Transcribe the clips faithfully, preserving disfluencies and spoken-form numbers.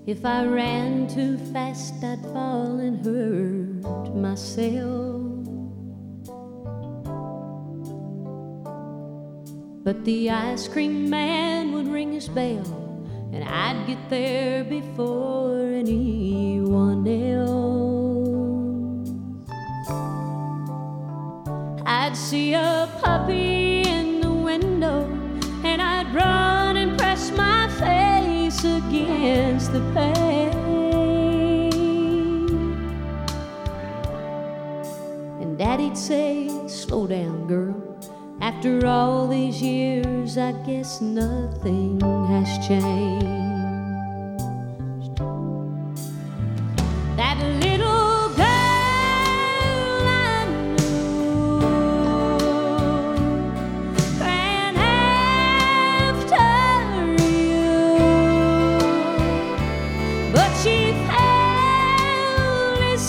If I ran too fast, I'd fall and hurt myself. But the ice cream man would ring his bell, and I'd get there before anyone else. I'd see a puppy in the window, and I'd run and press my face against the pane. And Daddy'd say, "Slow down, girl. After all these years, I guess nothing has changed." That little girl I knew ran after you, but she fell this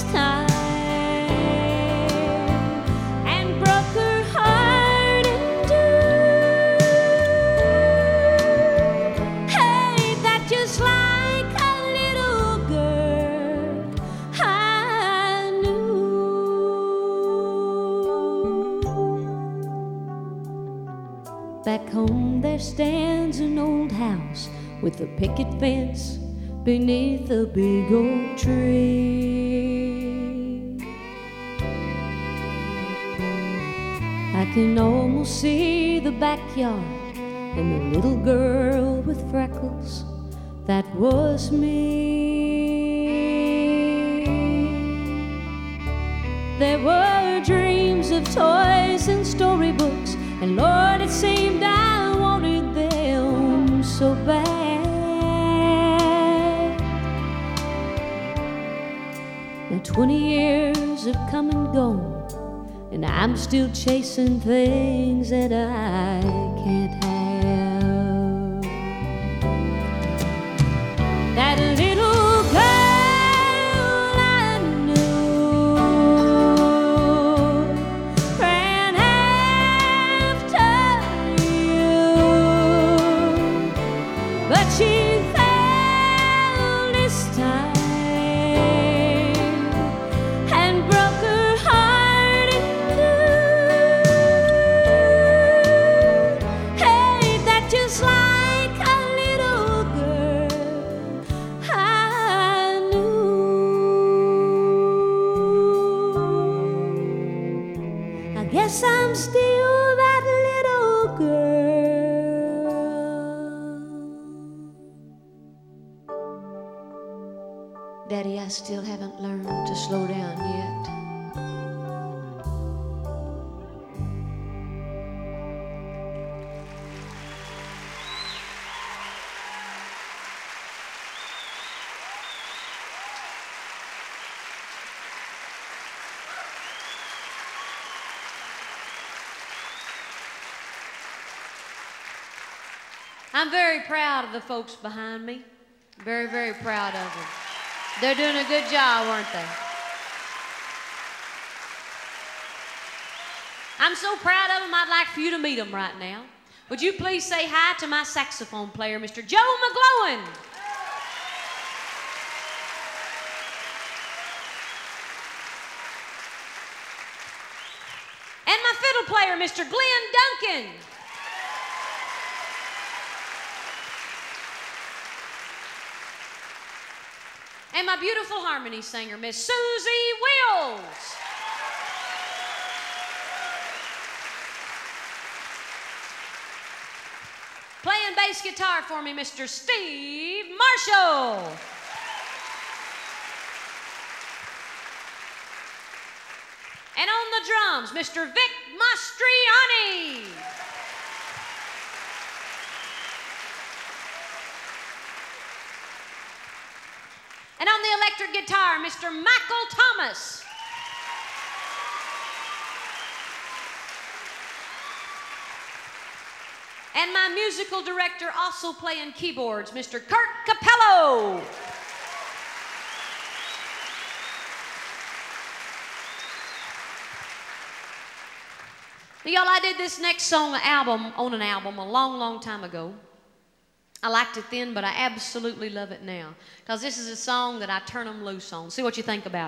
time and broke her heart in two. Hey, that just like a little girl I knew. Back home there stands an old house with a picket fence beneath a big oak tree. I can almost see the backyard and the little girl with freckles. That was me. There were dreams of toys and storybooks, and Lord, it seemed I wanted them so bad. Now twenty years have come and gone, and I'm still chasing things that I can't have. That little girl I knew ran after you, but she fell this time and broke her heart in two. Hey, that just like a little girl I knew. I guess I'm still that little girl. Daddy, I still haven't learned to slow down yet. I'm very proud of the folks behind me. Very, very proud of them. They're doing a good job, aren't they? I'm so proud of them, I'd like for you to meet them right now. Would you please say hi to my saxophone player, Mister Joe McGlowan? And my fiddle player, Mister Glenn Duncan. And my beautiful harmony singer, Miss Susie Wills. Playing bass guitar for me, Mister Steve Marshall. And on the drums, Mister Vic Mastriani. And on the electric guitar, Mister Michael Thomas. And my musical director, also playing keyboards, Mister Kurt Capello. Y'all, I did this next song album on an album a long, long time ago. I liked it then, but I absolutely love it now. Because this is a song that I turn them loose on. See what you think about it.